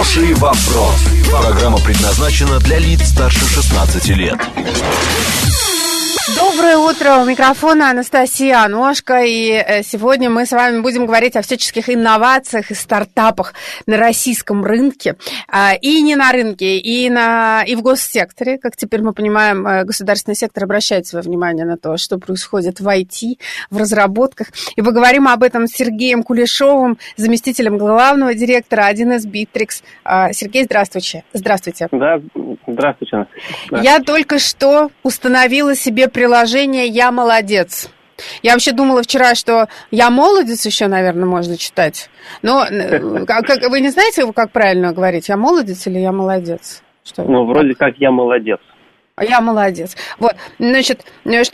Хороший вопрос. Программа предназначена для лиц старше 16 лет. Доброе утро, у микрофона Анастасия Аношка, и сегодня мы с вами будем говорить о всяческих инновациях и стартапах на российском рынке, и не на рынке, и в госсекторе. Как теперь мы понимаем, государственный сектор обращает свое внимание на то, что происходит в IT, в разработках. И поговорим об этом с Сергеем Кулешовым, заместителем главного директора 1С Bittrex. Сергей, здравствуйте. Здравствуйте. Да, здравствуйте. Да. Я только что установила себе приложение «Я молодец». Я вообще думала вчера, что «Я молодец» еще, наверное, можно читать. Но вы не знаете, как правильно говорить? «Я молодец» или «Я молодец»? Что вроде как «Я молодец». Я молодец. Вот, значит,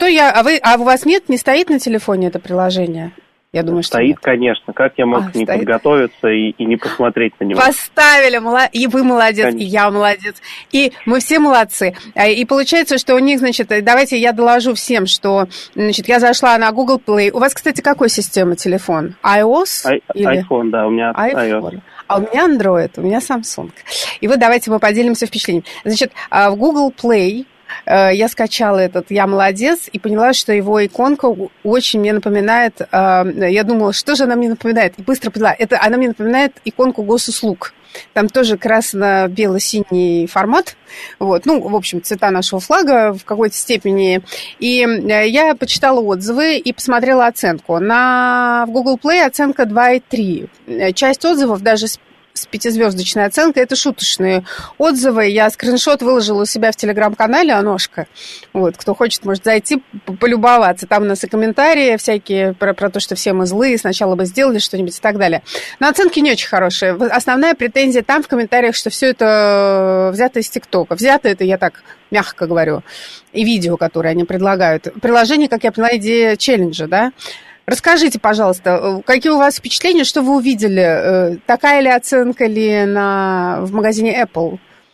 а у вас не стоит на телефоне это приложение? Я думаю, что стоит, нет. Конечно. Как я мог не подготовиться и не посмотреть на него? Поставили, и вы молодец, конечно. И я молодец, и мы все молодцы. И получается, что у них, значит, давайте я доложу всем, что, значит, я зашла на Google Play. У вас, кстати, какой система телефон? iOS? iPhone, да, у меня iOS. А у меня Android, у меня Samsung. И вот давайте мы поделимся впечатлением. Значит, в Google Play я скачала этот «Я молодец» и поняла, что его иконка очень мне напоминает, я думала, что же она мне напоминает, и быстро поняла, она мне напоминает иконку госуслуг. Там тоже красно-бело-синий формат, вот, в общем, цвета нашего флага в какой-то степени. И я почитала отзывы и посмотрела оценку. В Google Play оценка 2,3. Часть отзывов даже с 5-звездочной оценкой, это шуточные отзывы. Я скриншот выложила у себя в телеграм-канале Аношка. Вот, кто хочет, может зайти, полюбоваться. Там у нас и комментарии всякие про то, что все мы злые, сначала бы сделали что-нибудь и так далее. Но оценки не очень хорошие. Основная претензия там в комментариях, что все это взято из ТикТока. Взято это, я так мягко говорю, и видео, которые они предлагают. Приложение, как я поняла, идея челленджа, да? Расскажите, пожалуйста, какие у вас впечатления, что вы увидели? Такая ли оценка ли в магазине Apple?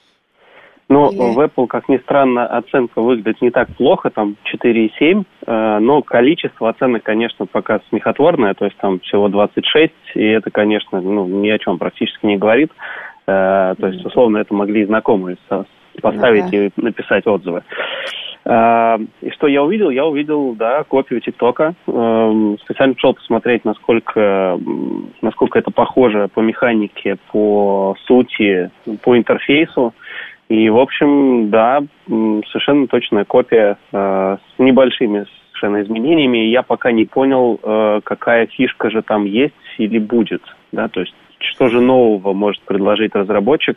В Apple, как ни странно, оценка выглядит не так плохо, там 4,7, но количество оценок, конечно, пока смехотворное, то есть там всего 26, и это, конечно, ни о чем практически не говорит. То есть, условно, это могли и знакомые поставить и написать отзывы. И что я увидел? Я увидел, копию ТикТока. Специально пришел посмотреть, насколько это похоже по механике, по сути, по интерфейсу. И, в общем, совершенно точная копия с небольшими совершенно изменениями. Я пока не понял, какая фишка же там есть или будет. Да? То есть, что же нового может предложить разработчик,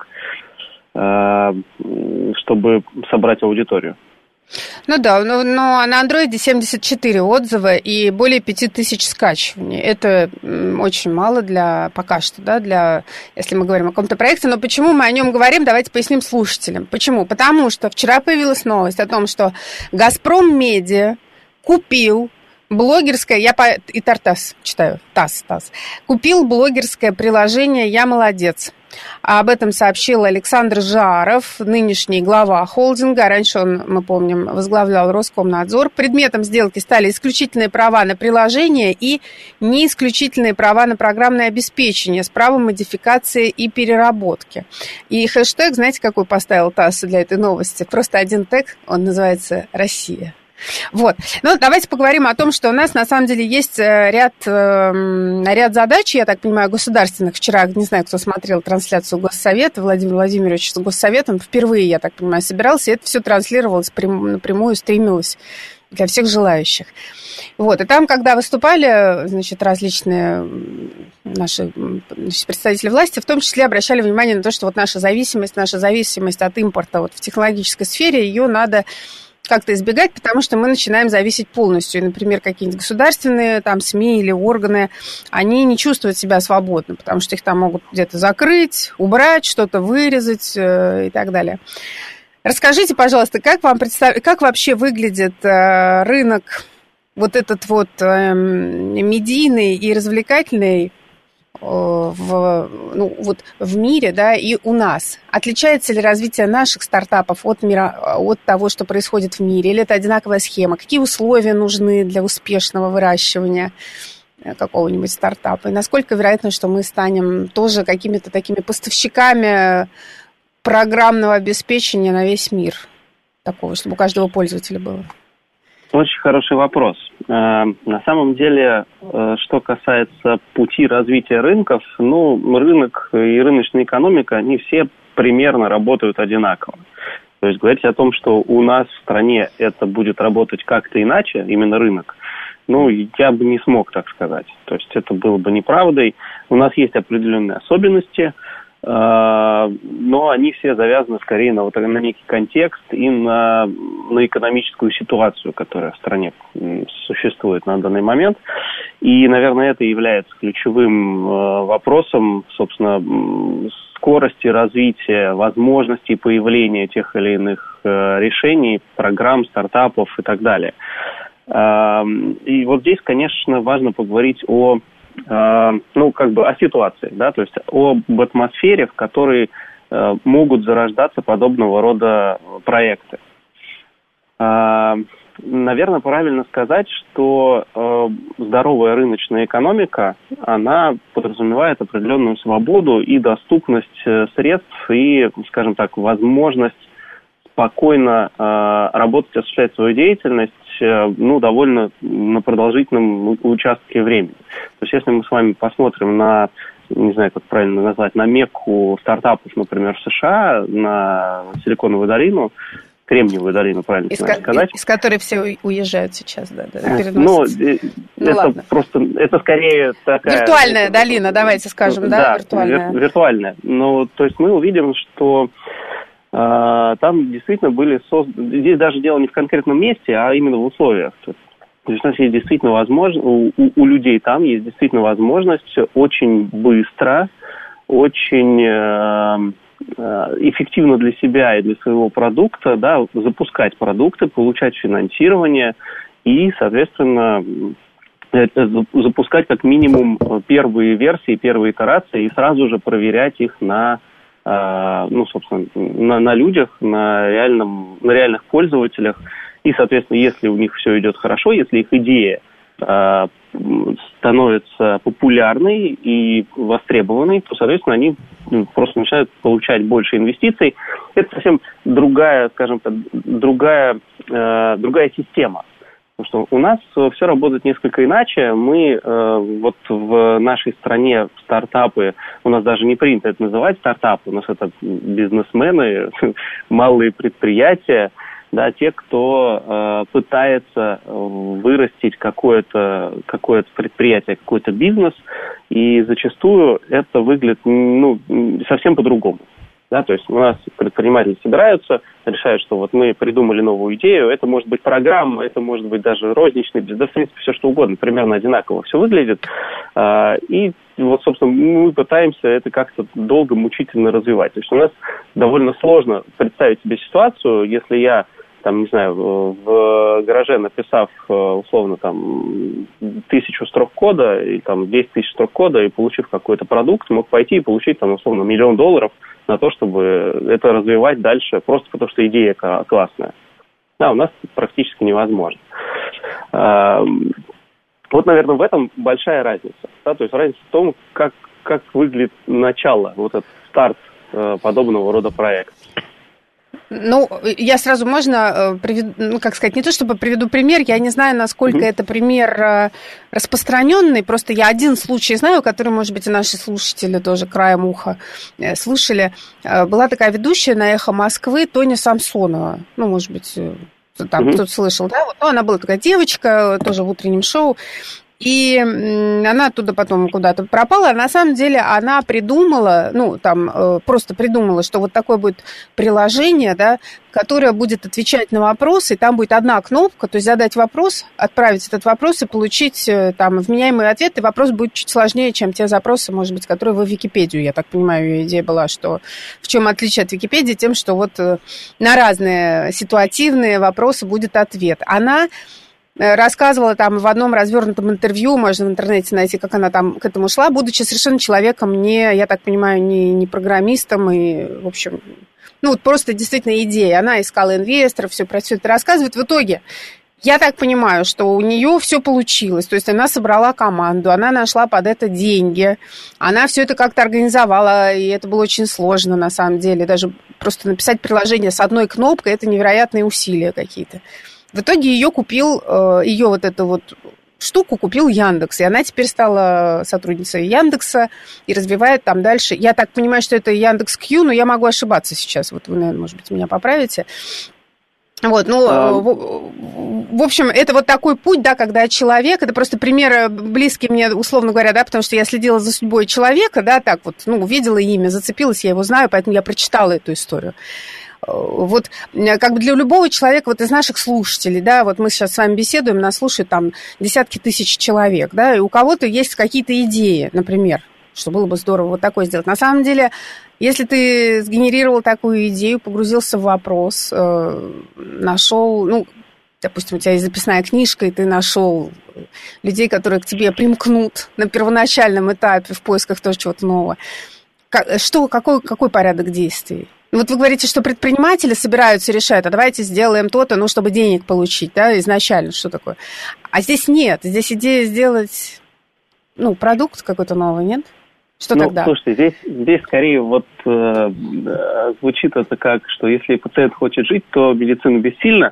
чтобы собрать аудиторию. Но на андроиде 74 отзыва и более 5000 скачиваний. Это очень мало пока что, если мы говорим о каком-то проекте. Но почему мы о нем говорим, давайте поясним слушателям. Почему? Потому что вчера появилась новость о том, что «Газпром Медиа» купил блогерское, и ТАСС читаю, ТАСС, купил блогерское приложение «Я молодец». Об этом сообщил Александр Жаров, нынешний глава холдинга. Раньше он, мы помним, возглавлял Роскомнадзор. Предметом сделки стали исключительные права на приложение и неисключительные права на программное обеспечение с правом модификации и переработки. И хэштег, знаете, какой поставил ТАСС для этой новости? Просто один тег, он называется «Россия». Вот. Давайте поговорим о том, что у нас на самом деле есть ряд задач, я так понимаю, государственных. Вчера, не знаю, кто смотрел трансляцию Госсовета, Владимир Владимирович с Госсоветом впервые, я так понимаю, собирался, и это все транслировалось напрямую, стримилось для всех желающих. Вот. И там, когда выступали, значит, различные наши представители власти, в том числе обращали внимание на то, что вот наша зависимость от импорта в технологической сфере, ее надо как-то избегать, потому что мы начинаем зависеть полностью. И, например, какие-нибудь государственные СМИ или органы, они не чувствуют себя свободно, потому что их там могут где-то закрыть, убрать, что-то вырезать и так далее. Расскажите, пожалуйста, как вообще выглядит рынок этот медийный и развлекательный в мире, и у нас. Отличается ли развитие наших стартапов от того, что происходит в мире? Или это одинаковая схема? Какие условия нужны для успешного выращивания? какого-нибудь стартапа? И насколько вероятно, что мы станем тоже какими-то такими поставщиками программного обеспечения на весь мир? Такого, чтобы у каждого пользователя было? Очень хороший вопрос. На самом деле, что касается пути развития рынков, рынок и рыночная экономика, они все примерно работают одинаково. То есть говорить о том, что у нас в стране это будет работать как-то иначе, именно рынок, я бы не смог так сказать. То есть это было бы неправдой. У нас есть определенные особенности, но они все завязаны скорее на некий контекст и на экономическую ситуацию, которая в стране существует на данный момент. И, наверное, это является ключевым вопросом, собственно, скорости развития, возможностей появления тех или иных решений, программ, стартапов и так далее. И вот здесь, конечно, важно поговорить о ситуации, да, то есть об атмосфере, в которой могут зарождаться подобного рода проекты. Наверное, правильно сказать, что здоровая рыночная экономика, она подразумевает определенную свободу и доступность средств и, скажем так, возможность спокойно работать, осуществлять свою деятельность, довольно на продолжительном участке времени. То есть, если мы с вами посмотрим на, не знаю, как правильно назвать, на мекку стартапов, например, в США, на Силиконовую долину, Кремниевую долину, правильно сказать. Из которой все уезжают сейчас, да, это просто, это скорее такая... Виртуальная долина, давайте скажем, да, виртуальная. Виртуальная. То есть мы увидим, что там действительно были созданы... Здесь даже дело не в конкретном месте, а именно в условиях. То есть у нас есть действительно возможность... У людей там есть действительно возможность очень быстро, очень эффективно для себя и для своего продукта, да, запускать продукты, получать финансирование и, соответственно, запускать как минимум первые версии, первые итерации и сразу же проверять их на людях, на реальных пользователях. И, соответственно, если у них все идет хорошо, если их идея становится популярной и востребованной, то, соответственно, они просто начинают получать больше инвестиций. Это совсем другая, скажем так, другая система. Потому что у нас все работает несколько иначе. Мы вот в нашей стране стартапы, у нас даже не принято это называть стартапы, у нас это бизнесмены, малые предприятия, да, те, кто пытается вырастить какое-то предприятие, какой-то бизнес, и зачастую это выглядит совсем по-другому. Да, то есть у нас предприниматели собираются, решают, что вот мы придумали новую идею, это может быть программа, это может быть даже розничный бизнес, в принципе, все что угодно, примерно одинаково все выглядит. И вот, собственно, мы пытаемся это как-то долго, мучительно развивать. То есть у нас довольно сложно представить себе ситуацию, если я, там, не знаю, в гараже, написав, условно, там, 1000 строк кода, или там 10 000 строк кода, и получив какой-то продукт, мог пойти и получить, там, условно, $1 миллион на то, чтобы это развивать дальше, просто потому что идея классная. Да, у нас это практически невозможно. Вот, наверное, в этом большая разница. Да? То есть разница в том, как выглядит начало, вот этот старт подобного рода проекта. Я сразу можно приведу, не то чтобы приведу пример, я не знаю, насколько это пример распространенный, просто я один случай знаю, который, может быть, и наши слушатели тоже краем уха слышали. Была такая ведущая на «Эхо Москвы» Тоня Самсонова, может быть, там кто-то слышал, да? Она была такая девочка, тоже в утреннем шоу. И она оттуда потом куда-то пропала. На самом деле она придумала, просто придумала, что вот такое будет приложение, да, которое будет отвечать на вопросы. И там будет одна кнопка, то есть задать вопрос, отправить этот вопрос и получить там вменяемый ответ. И вопрос будет чуть сложнее, чем те запросы, может быть, которые вы в Википедию. Я так понимаю, ее идея была, что в чем отличие от Википедии? Тем, что вот на разные ситуативные вопросы будет ответ. Она рассказывала там в одном развернутом интервью, можно в интернете найти, как она там к этому шла, будучи совершенно человеком я так понимаю, не программистом, и, в общем, просто действительно идея. Она искала инвесторов, все про все это рассказывает. В итоге Я так понимаю, что у нее все получилось. То есть она собрала команду, она нашла под это деньги, она все это как-то организовала, и это было очень сложно на самом деле. Даже просто написать приложение с одной кнопкой – это невероятные усилия какие-то. В итоге ее купил, ее вот эту вот штуку купил Яндекс, и она теперь стала сотрудницей Яндекса и развивает там дальше. Я так понимаю, что это Яндекс.Кью, но я могу ошибаться сейчас. Вот вы, наверное, может быть, меня поправите. Вот, ну, в общем, это вот такой путь, да, когда человек, это просто пример близкий мне, условно говоря, да, потому что я следила за судьбой человека, да, так вот, ну, увидела имя, зацепилась, я его знаю, поэтому я прочитала эту историю. Вот как бы для любого человека, вот из наших слушателей, да, вот мы сейчас с вами беседуем, нас слушают там десятки тысяч человек, да, и у кого-то есть какие-то идеи, например, что было бы здорово вот такое сделать. На самом деле, если ты сгенерировал такую идею, погрузился в вопрос, нашел, ну, допустим, у тебя есть записная книжка, и ты нашел людей, которые к тебе примкнут на первоначальном этапе в поисках тоже чего-то нового. Какой порядок действий? Вот вы говорите, что предприниматели собираются и решают, а давайте сделаем то-то, ну, чтобы денег получить, да, изначально, что такое. А здесь нет, здесь идея сделать, ну, продукт какой-то новый, нет? Что тогда? Слушайте, здесь скорее вот звучит это как, что если пациент хочет жить, то медицина бессильна.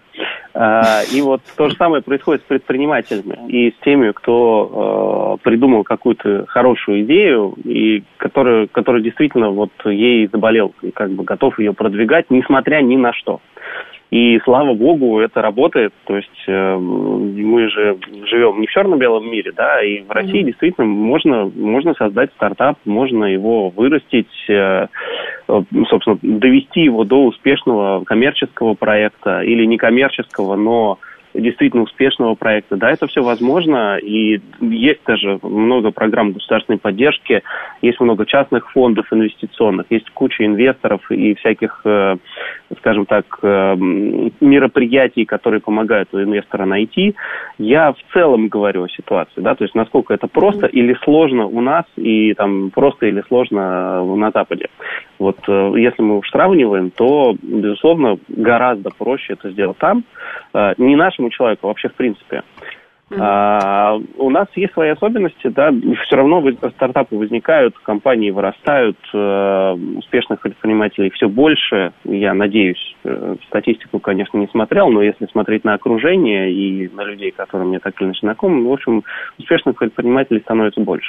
И вот то же самое происходит с предпринимателями и с теми, кто придумал какую-то хорошую идею, и который действительно вот ей заболел, и как бы готов ее продвигать, несмотря ни на что. И, слава богу, это работает. То есть мы же живем не в черно-белом мире, да, и в России действительно можно создать стартап, можно его вырастить, собственно, довести его до успешного коммерческого проекта или некоммерческого, но действительно успешного проекта. Да, это все возможно, и есть даже много программ государственной поддержки, есть много частных фондов инвестиционных, есть куча инвесторов и всяких, скажем так, мероприятий, которые помогают у инвестора найти. Я в целом говорю о ситуации, да, то есть насколько это просто или сложно у нас, и там просто или сложно на Западе. Вот если мы уж сравниваем, то, безусловно, гораздо проще это сделать там, не нашему человеку, а вообще в принципе. У нас есть свои особенности, да, все равно стартапы возникают, компании вырастают, успешных предпринимателей все больше, я надеюсь, статистику, конечно, не смотрел, но если смотреть на окружение и на людей, которые мне так или иначе знакомы, в общем, успешных предпринимателей становится больше,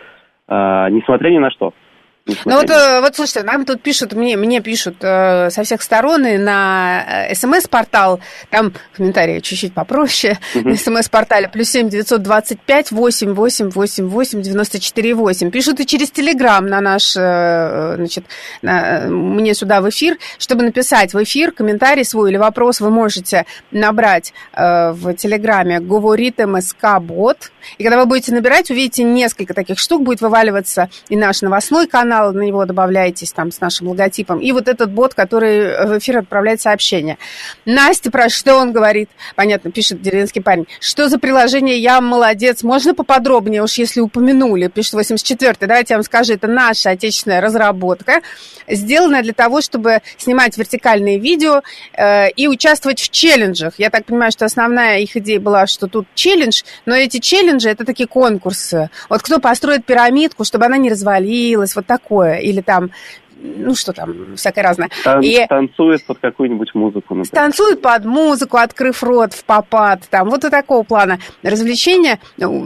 несмотря ни на что. Ну вот слушайте, нам тут пишут, мне пишут со всех сторон, и на СМС-портал, там комментарии чуть-чуть попроще, на СМС-портале +7 925 888 8 94 8. Пишут и через Телеграм на наш, значит, мне сюда в эфир, чтобы написать в эфир комментарий свой или вопрос вы можете набрать в Телеграме «Говорит МСК-бот», и когда вы будете набирать, увидите несколько таких штук, будет вываливаться и наш новостной канал, на него добавляетесь там с нашим логотипом, и вот этот бот, который в эфир отправляет сообщения. Настя, про что он говорит? Понятно, пишет деревенский парень. Что за приложение «Я молодец»? Можно поподробнее, уж если упомянули? Пишет 84-й. Давайте я вам скажу, это наша отечественная разработка, сделанная для того, чтобы снимать вертикальные видео и участвовать в челленджах. Я так понимаю, что основная их идея была, что тут челлендж, но эти челленджи — это такие конкурсы. Вот кто построит пирамидку, чтобы она не развалилась, вот такое, или там, ну что там, всякое разное. Танцует под какую-нибудь музыку, например. Танцует под музыку, открыв рот в попад, там, вот и такого плана. Развлечения,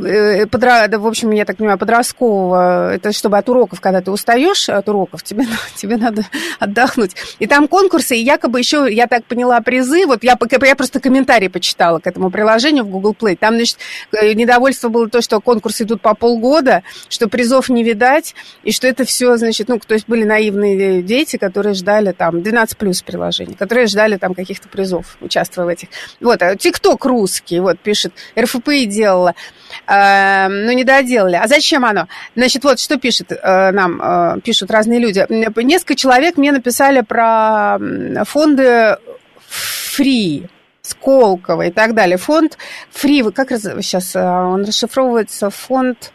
в общем, я так понимаю, подросткового, это чтобы от уроков, когда ты устаешь от уроков, тебе надо отдохнуть. И там конкурсы, и якобы еще, я так поняла, призы, вот я просто комментарии почитала к этому приложению в Google Play, там, значит, недовольство было то, что конкурсы идут по полгода, что призов не видать, и что это все, значит, ну, то есть были наивные дети, которые ждали там 12+ приложений, которые ждали там каких-то призов, участвуя в этих. Вот, ТикТок русский, вот, пишет, РФПИ делала, но не доделали. А зачем оно? Значит, вот, что пишет нам, пишут разные люди. Несколько человек мне написали про фонды Free, Сколково и так далее. Фонд Free, как сейчас он расшифровывается, фонд...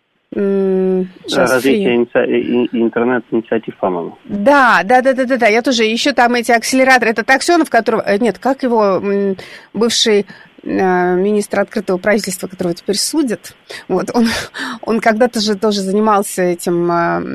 Развитие интернет-инициатив, по-моему. Да. Я тоже. Еще там эти акселераторы. Это Таксенов, которого... Нет, как его бывший министр открытого правительства, которого теперь судят, вот, он когда-то же тоже занимался этим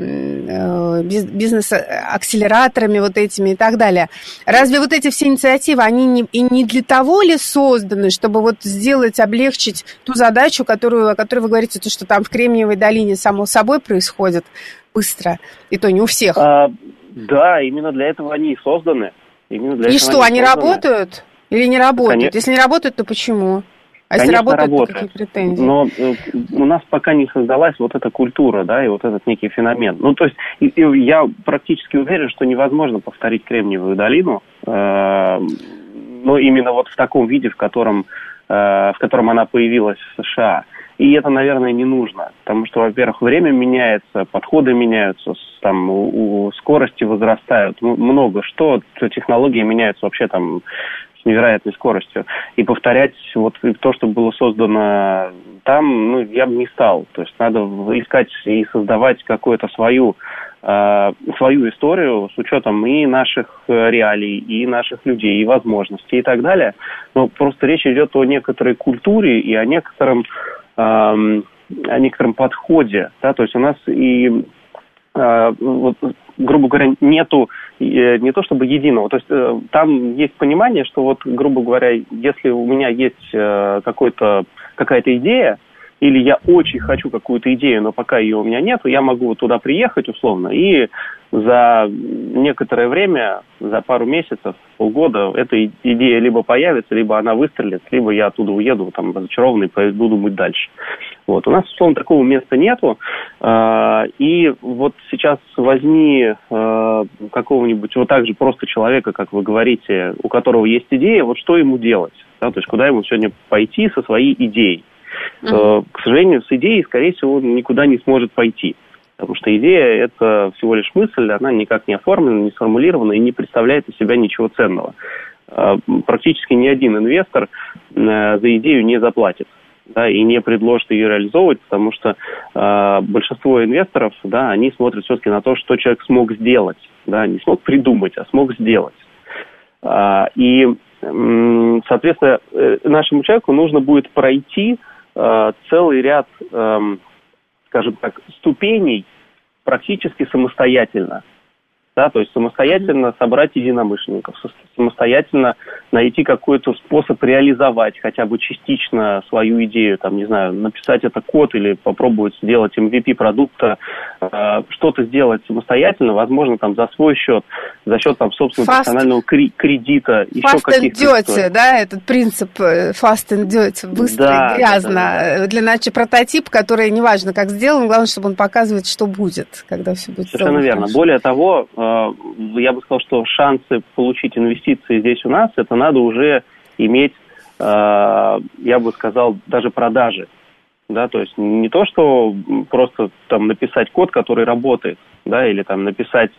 бизнес-акселераторами вот этими и так далее. Разве вот эти все инициативы, они не для того ли созданы, чтобы вот сделать, облегчить ту задачу, о которой вы говорите, то, что там в Кремниевой долине само собой происходит быстро, и то не у всех? Да, именно для этого они и созданы. И что, они работают или не работают? Конечно. Если не работают, то почему? А если работают, то какие претензии? Но у нас пока не создалась вот эта культура, да, и вот этот некий феномен. Ну, то есть я практически уверен, что невозможно повторить Кремниевую долину, но именно вот в таком виде, в котором она появилась в США. И это, наверное, не нужно, потому что, во-первых, время меняется, подходы меняются, там, скорости возрастают, много что, технологии меняются вообще там с невероятной скоростью. И повторять вот то, что было создано там, ну, я бы не стал. То есть надо искать и создавать какую-то свою историю с учетом и наших реалий, и наших людей, и возможностей, и так далее. Но просто речь идет о некоторой культуре и о некотором подходе, да, то есть у нас и, вот, грубо говоря, нету не то чтобы единого, то есть там есть понимание, что вот, грубо говоря, если у меня есть какая-то идея, или я очень хочу какую-то идею, но пока ее у меня нет, я могу туда приехать условно, и за некоторое время, за пару месяцев, полгода, эта идея либо появится, либо она выстрелит, либо я оттуда уеду, там, разочарованный, буду думать дальше. Вот. У нас, условно, такого места нету, и вот сейчас возьми какого-нибудь вот так же просто человека, как вы говорите, у которого есть идея, вот что ему делать, да, то есть куда ему сегодня пойти со своей идеей. К сожалению, с идеей, скорее всего, он никуда не сможет пойти. Потому что идея – это всего лишь мысль, она никак не оформлена, не сформулирована и не представляет из себя ничего ценного. Практически ни один инвестор за идею не заплатит, да, и не предложит ее реализовывать, потому что большинство инвесторов, да, они смотрят все-таки на то, что человек смог сделать, да, не смог придумать, а смог сделать. И, соответственно, нашему человеку нужно будет пройти целый ряд, скажем так, ступеней практически самостоятельно. Да, то есть самостоятельно собрать единомышленников, самостоятельно найти какой-то способ реализовать хотя бы частично свою идею, там, не знаю, написать это код или попробовать сделать MVP продукта, что-то сделать самостоятельно, возможно, там, за свой счет, за счет, там, собственного профессионального кредита, еще каких-то историй. Да, этот принцип fast and dirty, быстро и грязно. Да. Для начала прототип, который, неважно, как сделан, главное, чтобы он показывает, что будет, когда все будет сделано. Совершенно верно. Более того, я бы сказал, что шансы получить инвестиции здесь у нас, это надо уже иметь, я бы сказал, даже продажи. Да, то есть не то, что просто там написать код, который работает, да, или там написать,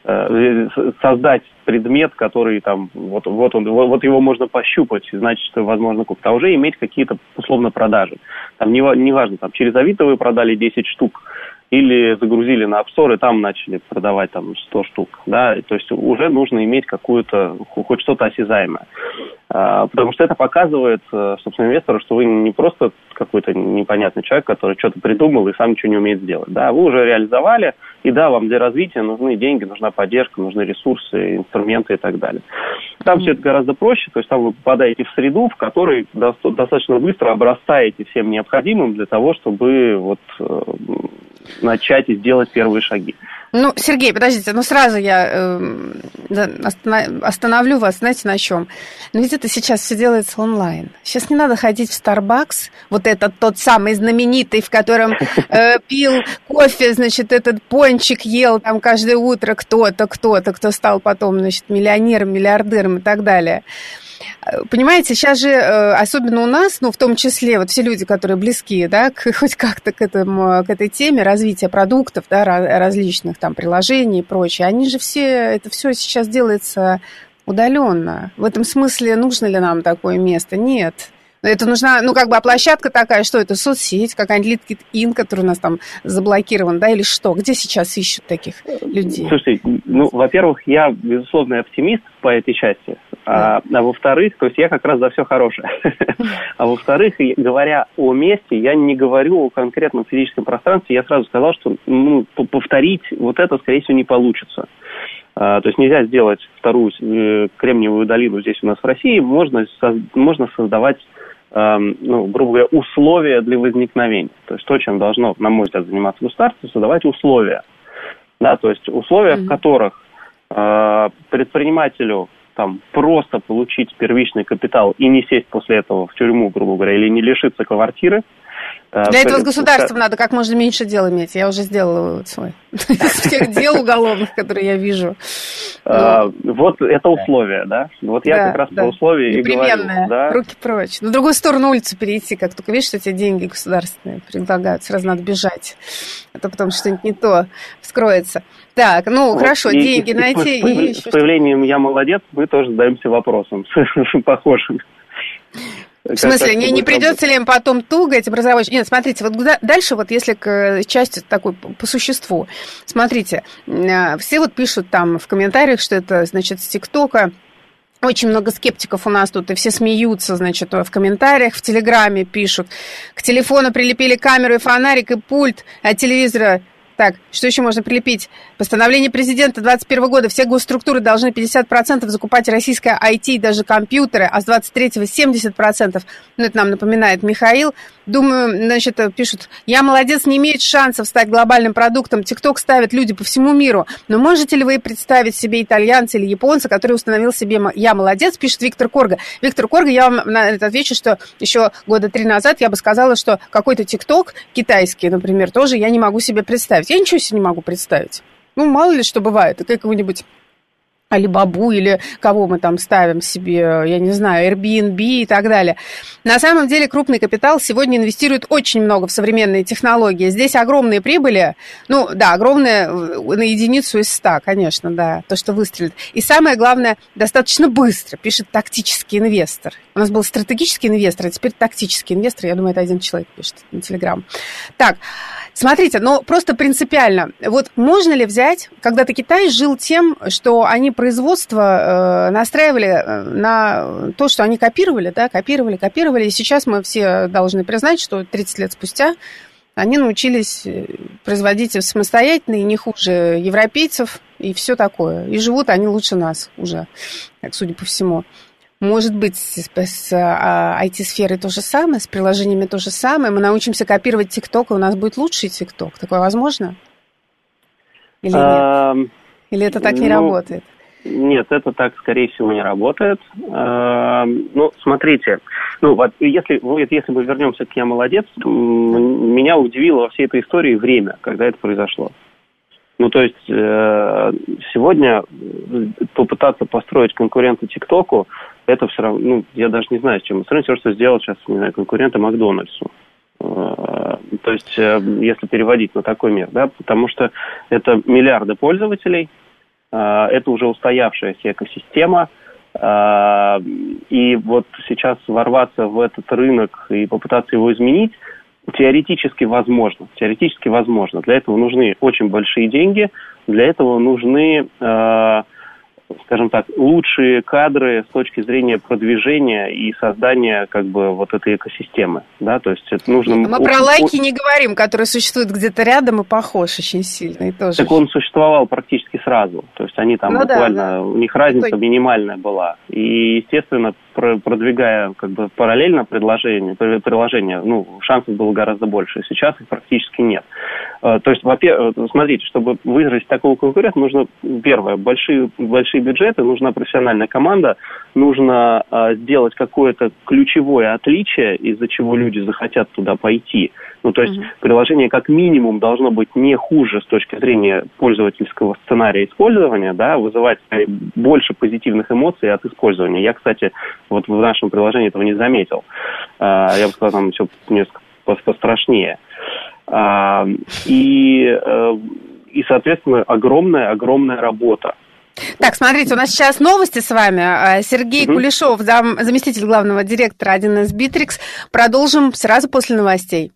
создать предмет, который там, вот его можно пощупать, значит, что возможно купить, а уже иметь какие-то, условно, продажи. Там неважно, там через Авито вы продали 10 штук, или загрузили на App Store и там начали продавать там 100 штук, да, то есть уже нужно иметь какую-то, хоть что-то осязаемое. Потому что это показывает, собственно, инвестору, что вы не просто какой-то непонятный человек, который что-то придумал и сам ничего не умеет сделать, да, вы уже реализовали, и да, вам для развития нужны деньги, нужна поддержка, нужны ресурсы, инструменты и так далее. Там все это гораздо проще, то есть там вы попадаете в среду, в которой достаточно быстро обрастаете всем необходимым для того, чтобы вот начать и сделать первые шаги. Ну, Сергей, подождите, сразу я остановлю вас, знаете, на чем? Но ведь это сейчас все делается онлайн. Сейчас не надо ходить в Starbucks, вот этот тот самый знаменитый, в котором пил кофе, значит, этот пончик ел там каждое утро кто-то, кто стал потом, значит, миллионером, миллиардером и так далее. Понимаете, сейчас же, особенно у нас, в том числе, вот все люди, которые близки, да, хоть как-то к этой теме развития продуктов, да, различных там приложений и прочее, они же это все сейчас делается удаленно. В этом смысле нужно ли нам такое место? Нет. Это нужна, площадка такая, что это, соцсеть, какая-нибудь LinkedIn, который у нас там заблокирован, да, или что? Где сейчас ищут таких людей? Слушайте, во-первых, я, безусловно, оптимист по этой части, А во-вторых, то есть я как раз за все хорошее. А во-вторых, говоря о месте, я не говорю о конкретном физическом пространстве, я сразу сказал, что повторить вот это, скорее всего, не получится. То есть нельзя сделать вторую Кремниевую долину здесь у нас в России, можно создавать, грубо говоря, условия для возникновения. То есть то, чем должно, на мой взгляд, заниматься государство, создавать условия. Да, то есть условия, в которых предпринимателю просто получить первичный капитал и не сесть после этого в тюрьму, грубо говоря, или не лишиться квартиры. Для этого с государством надо как можно меньше дел иметь. Я уже сделала свой. Из всех дел уголовных, которые я вижу. Вот это условие, да? Вот я как раз про условия и говорю. Да? Руки прочь. На другую сторону улицы перейти, как только видишь, что тебе деньги государственные предлагают, сразу надо бежать. А то потом что-нибудь не то вскроется. Так, хорошо, деньги найти. С появлением «Я молодец» мы тоже задаемся вопросом похожим. В смысле, не придется ли им потом туго этим разработчикам? Нет, смотрите, вот дальше, вот если к части такой по существу, смотрите, все вот пишут там в комментариях, что это, значит, с ТикТока. Очень много скептиков у нас тут, и все смеются, значит, в комментариях, в Телеграме пишут. К телефону прилепили камеру и фонарик, и пульт от телевизора. Так, что еще можно прилепить? Постановление президента 2021 года. Все госструктуры должны 50% закупать российское IT и даже компьютеры, а с 23-го 70%. Это нам напоминает Михаил. Думаю, значит, пишут, «Я молодец» не имеет шансов стать глобальным продуктом. ТикТок ставят люди по всему миру. Но можете ли вы представить себе итальянца или японца, который установил себе «Я молодец», пишет Виктор Корга. Виктор Корга, я вам на это отвечу, что еще года 3 назад я бы сказала, что какой-то ТикТок китайский, например, тоже я не могу себе представить. Я ничего себе не могу представить. Мало ли что бывает. Какого-нибудь Алибабу или кого мы там ставим себе, я не знаю, Airbnb и так далее. На самом деле крупный капитал сегодня инвестирует очень много в современные технологии. Здесь огромные прибыли, огромные на единицу из 100, конечно, да, то, что выстрелит. И самое главное, достаточно быстро, пишет тактический инвестор. У нас был стратегический инвестор, а теперь тактический инвестор. Я думаю, это один человек пишет на Телеграм. Так, смотрите, просто принципиально. Вот можно ли взять, когда-то Китай жил тем, что они производство настраивали на то, что они копировали, и сейчас мы все должны признать, что 30 лет спустя они научились производить самостоятельно и не хуже европейцев и все такое. И живут они лучше нас уже, судя по всему. Может быть, с IT-сферой то же самое, с приложениями то же самое. Мы научимся копировать ТикТок, и у нас будет лучший ТикТок. Такое возможно? Или нет? Или это так не работает? Нет, это так, скорее всего, не работает. Смотрите, если мы вернемся к «Я молодец», меня удивило во всей этой истории время, когда это произошло. То есть сегодня попытаться построить конкурента ТикТоку, это все равно, я даже не знаю, с чем сравнить, что сделать сейчас, не знаю, конкурента Макдональдсу. То есть, если переводить на такой мир, да, потому что это миллиарды пользователей, это уже устоявшаяся экосистема, и вот сейчас ворваться в этот рынок и попытаться его изменить теоретически возможно. Для этого нужны очень большие деньги, для этого нужны, скажем так, лучшие кадры с точки зрения продвижения и создания вот этой экосистемы. Да? То есть это нужно... Мы про лайки не говорим, которые существуют где-то рядом и похож очень сильно. И тоже. Так он существовал практически сразу. То есть они там буквально... У них разница минимальная была. И, естественно, продвигая параллельно приложение, шансов было гораздо больше. Сейчас их практически нет. То есть, смотрите, чтобы выиграть такого конкурента, нужно, первое, большие бюджеты, нужна профессиональная команда, нужно сделать какое-то ключевое отличие, из-за чего люди захотят туда пойти. То есть приложение как минимум должно быть не хуже с точки зрения пользовательского сценария использования, да, вызывать больше позитивных эмоций от использования. Я, кстати, вот в нашем приложении этого не заметил. Я бы сказал, там все несколько пострашнее. И, соответственно, огромная работа. Так, смотрите, у нас сейчас новости с вами. Сергей Кулешов, заместитель главного директора 1С Bittrex. Продолжим сразу после новостей.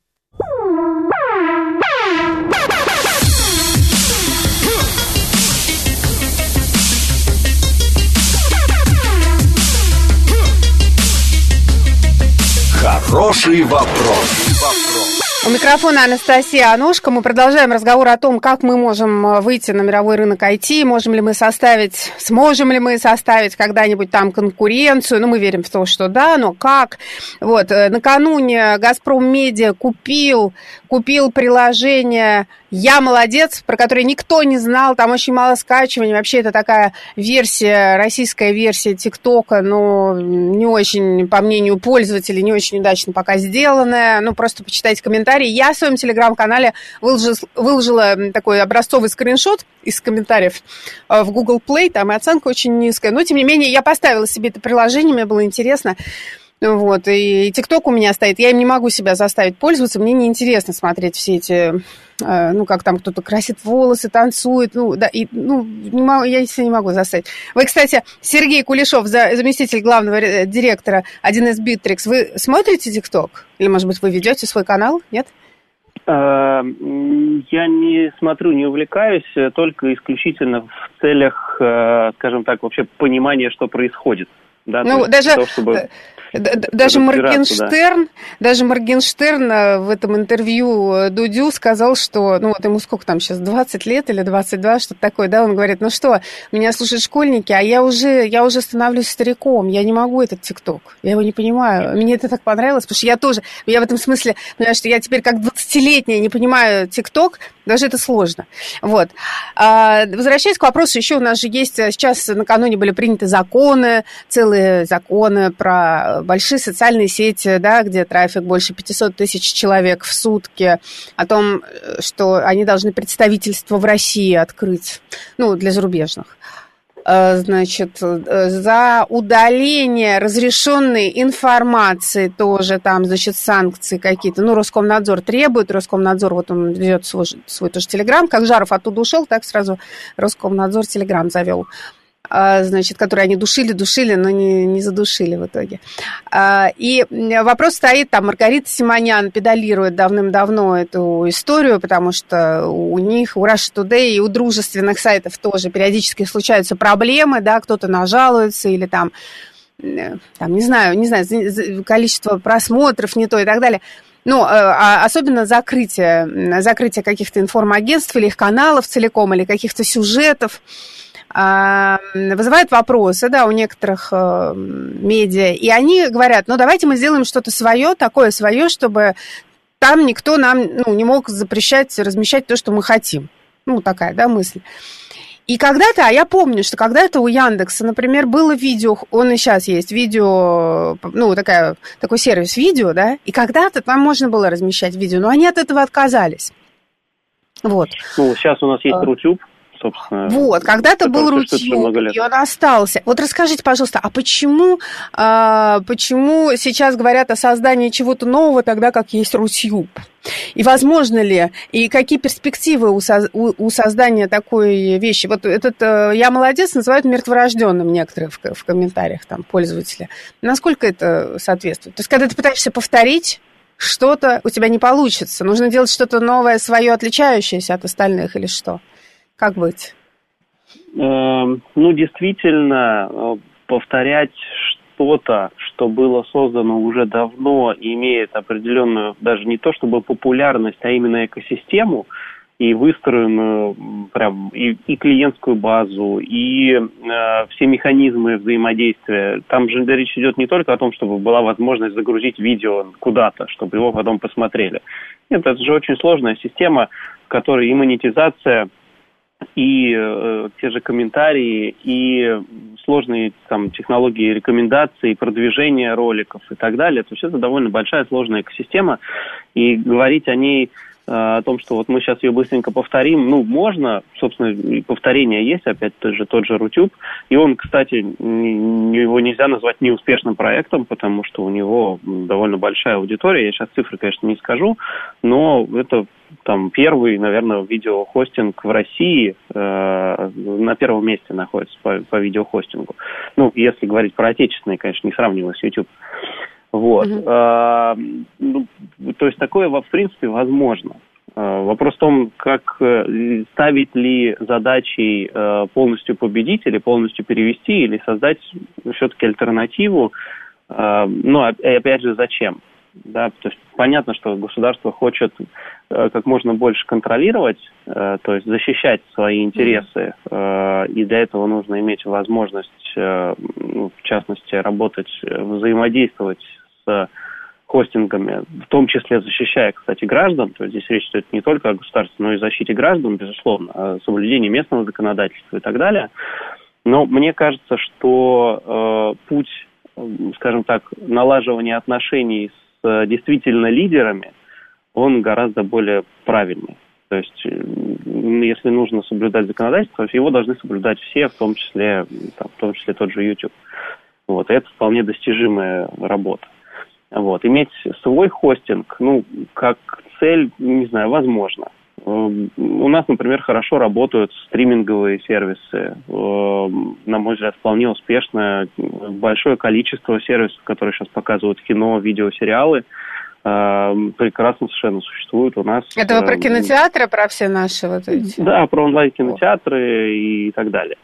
Хороший вопрос. У микрофона Анастасия Аношка. Мы продолжаем разговор о том, как мы можем выйти на мировой рынок IT, сможем ли мы составить когда-нибудь там конкуренцию. Ну, мы верим в то, что да, но как? Вот, накануне «Газпром Медиа» купил приложение «Я молодец», про которое никто не знал, там очень мало скачиваний. Вообще, это такая версия, российская версия ТикТока, но не очень, по мнению пользователей, не очень удачно пока сделанная. Ну, просто почитайте комментарии. Я в своем телеграм-канале выложила такой образцовый скриншот из комментариев в Google Play, там и оценка очень низкая. Но, тем не менее, я поставила себе это приложение, мне было интересно. Вот, и ТикТок у меня стоит. Я им не могу себя заставить пользоваться. Мне неинтересно смотреть все эти, как там кто-то красит волосы, танцует. Я себя не могу заставить. Вы, кстати, Сергей Кулешов, заместитель главного директора 1С Bittrex, вы смотрите ТикТок? Или, может быть, вы ведете свой канал? Нет? Я не смотрю, не увлекаюсь, только исключительно в целях, скажем так, вообще понимания, что происходит. Да, даже Моргенштерн в этом интервью Дудю сказал, что, ему сколько там сейчас, 20 лет или 22, что-то такое, да, он говорит, меня слушают школьники, а я уже становлюсь стариком, я не могу этот ТикТок, я его не понимаю, мне это так понравилось, потому что я в этом смысле, понимаю, что я теперь как 20-летняя не понимаю ТикТок, даже это сложно, вот. Возвращаясь к вопросу, еще у нас же есть, сейчас накануне были приняты целые законы про большие социальные сети, да, где трафик больше 500 тысяч человек в сутки, о том, что они должны представительство в России открыть, для зарубежных. Значит, за удаление разрешенной информации тоже там, санкции какие-то. Роскомнадзор требует, Роскомнадзор, вот он ведет свой тоже телеграм, как Жаров оттуда ушел, так сразу Роскомнадзор телеграм завел. Значит, которые они душили, но не задушили в итоге. И вопрос стоит, там Маргарита Симонян педалирует давным-давно эту историю, потому что у них, у Russia Today и у дружественных сайтов тоже периодически случаются проблемы, да, кто-то нажалуется или там не знаю, количество просмотров не то и так далее. Особенно закрытие каких-то информагентств или их каналов целиком, или каких-то сюжетов, вызывает вопросы, да, у некоторых медиа, и они говорят, давайте мы сделаем что-то такое свое, чтобы там никто нам, не мог запрещать размещать то, что мы хотим. Такая, да, мысль. И когда-то, я помню, что когда-то у Яндекса, например, было видео, он и сейчас есть, видео, такой сервис видео, да, и когда-то там можно было размещать видео, но они от этого отказались. Вот. Сейчас у нас есть Рутюб. Собственно, вот, когда-то был Рутюб, и он остался. Вот расскажите, пожалуйста, а почему сейчас говорят о создании чего-то нового, тогда как есть Рутюб? И возможно ли, и какие перспективы у создания такой вещи? Вот этот «Я молодец» называют мертворожденным некоторые в комментариях там, пользователи. Насколько это соответствует? То есть, когда ты пытаешься повторить что-то, у тебя не получится. Нужно делать что-то новое, свое, отличающееся от остальных или что? Как быть? Действительно, повторять что-то, что было создано уже давно, имеет определенную, даже не то чтобы популярность, а именно экосистему, и выстроенную прям и клиентскую базу, и все механизмы взаимодействия. Там же речь идет не только о том, чтобы была возможность загрузить видео куда-то, чтобы его потом посмотрели. Нет, это же очень сложная система, в которой и монетизация, и те же комментарии, и сложные там технологии рекомендаций, продвижения роликов и так далее. То есть это довольно большая сложная экосистема, и говорить о ней, о том, что вот мы сейчас ее быстренько повторим, можно, собственно, повторение есть, опять тот же Рутюб, и он, кстати, его нельзя назвать неуспешным проектом, потому что у него довольно большая аудитория, я сейчас цифры, конечно, не скажу, но это там первый, наверное, видеохостинг в России на первом месте находится по видеохостингу. Если говорить про отечественные, конечно, не сравнивая с YouTube. Вот. То есть такое, в принципе, возможно. Вопрос в том, как ставить ли задачей полностью победить или полностью перевести, или создать все-таки альтернативу. Опять же, зачем? да, то есть понятно, что государство хочет как можно больше контролировать, то есть защищать свои интересы, и для этого нужно иметь возможность, в частности, работать, взаимодействовать с хостингами, в том числе защищая, кстати, граждан. То есть здесь речь идет не только о государстве, но и защите граждан, безусловно, о соблюдении местного законодательства и так далее. Но мне кажется, что путь, скажем так, налаживания отношений с действительно лидерами, он гораздо более правильный. То есть, если нужно соблюдать законодательство, его должны соблюдать все, в том числе тот же YouTube. Вот, и это вполне достижимая работа. Вот, иметь свой хостинг, как цель, не знаю, возможно. У нас, например, хорошо работают стриминговые сервисы. На мой взгляд, вполне успешно. Большое количество сервисов, которые сейчас показывают кино, видео, сериалы, прекрасно совершенно существуют у нас. Это вы про кинотеатры, про все наши вот эти? Да, про онлайн-кинотеатры и так далее.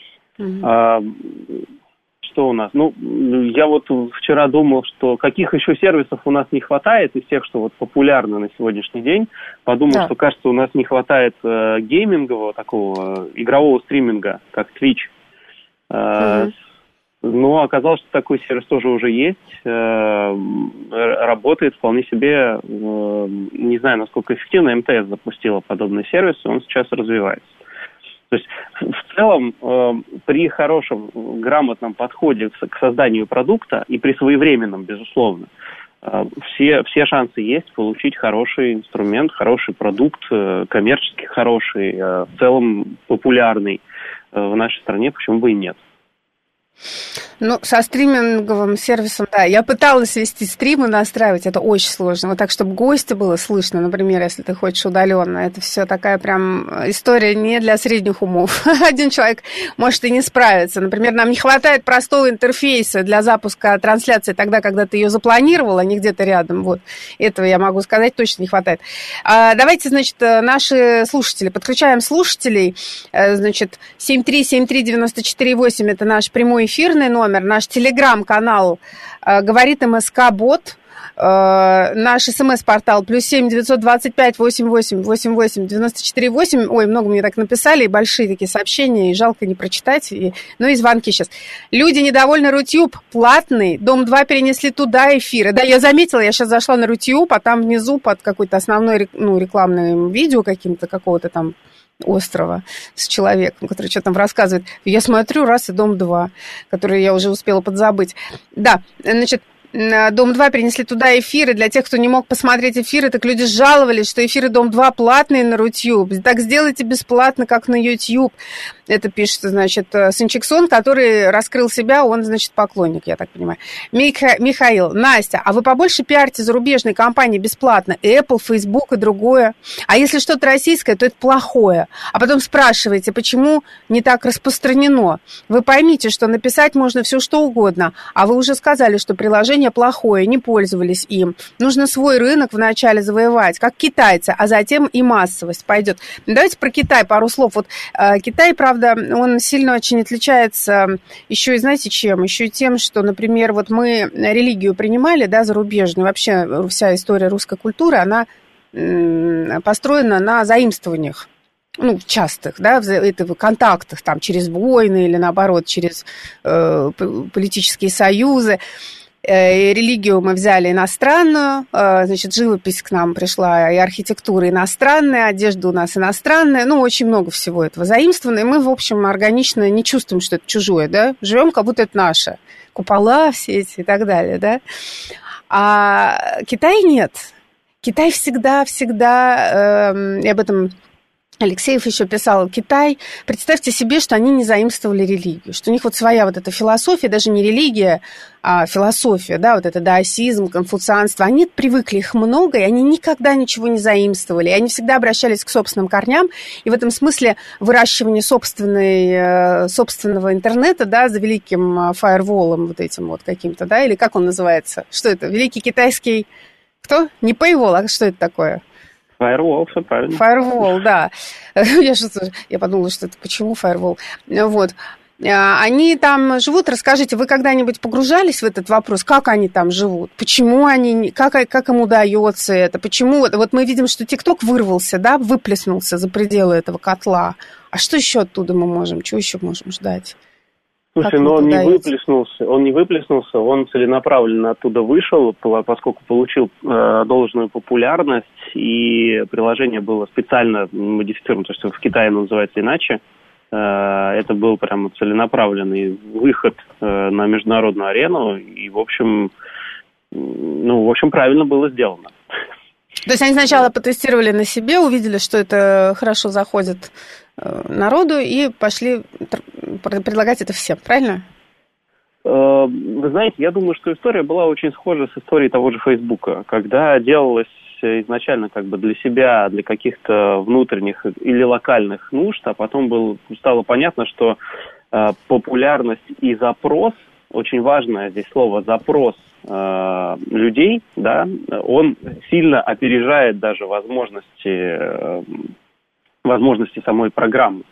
Что у нас? Я вот вчера думал, что каких еще сервисов у нас не хватает из тех, что вот популярны на сегодняшний день. Подумал, что, кажется, у нас не хватает геймингового, такого игрового стриминга, как Twitch. Но оказалось, что такой сервис тоже уже есть, работает вполне себе, не знаю, насколько эффективно. МТС запустила подобный сервис, и он сейчас развивается. То есть, в целом, при хорошем, грамотном подходе к созданию продукта и при своевременном, безусловно, все шансы есть получить хороший инструмент, хороший продукт, коммерчески хороший, в целом популярный в нашей стране, почему бы и нет. Со стриминговым сервисом, да. Я пыталась вести стримы, настраивать, это очень сложно. Вот так, чтобы гостя было слышно, например, если ты хочешь удаленно. Это все такая прям история не для средних умов. Один человек может и не справиться. Например, нам не хватает простого интерфейса для запуска трансляции тогда, когда ты ее запланировал, а не где-то рядом. Вот. Этого я могу сказать, точно не хватает. Давайте, значит, наши слушатели. Подключаем слушателей. Значит, 7373948 это наш прямой эфирный номер, наш телеграм-канал «Говорит МСК-бот», наш СМС-портал +7 925 88 88 94 8. Ой, много мне так написали, и большие такие сообщения, и жалко не прочитать. И звонки сейчас. Люди недовольны Рутюб, платный, Дом-2 перенесли туда эфиры. Да, я заметила, я сейчас зашла на Рутюб, а там внизу под какой-то основной рекламным видео каким-то, какого-то там острова с человеком, который что-то там рассказывает. Я смотрю, раз и Дом-2, который я уже успела подзабыть. Да, значит, Дом-2 перенесли туда эфиры. Для тех, кто не мог посмотреть эфиры, так люди жаловались, что эфиры Дом-2 платные на Рутюб. Так сделайте бесплатно, как на YouTube. Это пишет, значит, Санчиксон, который раскрыл себя, он, значит, поклонник, я так понимаю. Михаил, Настя, а вы побольше пиарьте зарубежные компании бесплатно? Apple, Facebook и другое. А если что-то российское, то это плохое. А потом спрашиваете, почему не так распространено? Вы поймите, что написать можно все что угодно, а вы уже сказали, что приложение плохое, не пользовались им. Нужно свой рынок вначале завоевать, как китайцы, а затем и массовость пойдет. Давайте про Китай пару слов. Вот Китай, правда, он сильно очень отличается еще и, знаете, чем? Еще и тем, что, например, вот мы религию принимали, да, зарубежную. Вообще вся история русской культуры, она построена на заимствованиях. Частых, да, в контактах, там, через войны или, наоборот, через политические союзы. Религию мы взяли иностранную, значит, живопись к нам пришла, и архитектура иностранная, одежда у нас иностранная, очень много всего этого заимствовано, и мы, в общем, органично не чувствуем, что это чужое, да, живем, как будто это наше, купола все эти и так далее, да, а Китай нет, Китай всегда, и об этом Алексеев еще писал, Китай, представьте себе, что они не заимствовали религию, что у них вот своя вот эта философия, даже не религия, а философия, да, вот это даосизм, конфуцианство, они привыкли, их много, и они никогда ничего не заимствовали, и они всегда обращались к собственным корням, и в этом смысле выращивание собственного интернета, да, за великим фаерволом вот этим вот каким-то, да, или как он называется, что это, великий китайский, кто? Не Paywall, а что это такое? Firewall, все правильно. Firewall, да. Я подумала, что это почему Firewall. Вот. Они там живут? Расскажите, вы когда-нибудь погружались в этот вопрос? Как они там живут? Почему они, как им удается это? Почему? Вот мы видим, что ТикТок вырвался, да, выплеснулся за пределы этого котла. А что еще оттуда мы можем? Чего еще можем ждать? Слушай, но он не выплеснулся, он целенаправленно оттуда вышел, поскольку получил должную популярность, и приложение было специально модифицировано, то есть в Китае оно называется иначе. Это был прямо целенаправленный выход на международную арену, и, в общем, правильно было сделано. То есть они сначала потестировали на себе, увидели, что это хорошо заходит народу, и пошли предлагать это всем, правильно? Вы знаете, я думаю, что история была очень схожа с историей того же Фейсбука, когда делалось изначально как бы для себя, для каких-то внутренних или локальных нужд, а потом стало понятно, что популярность и запрос, очень важное здесь слово «запрос» людей, да, он сильно опережает даже возможности самой программы.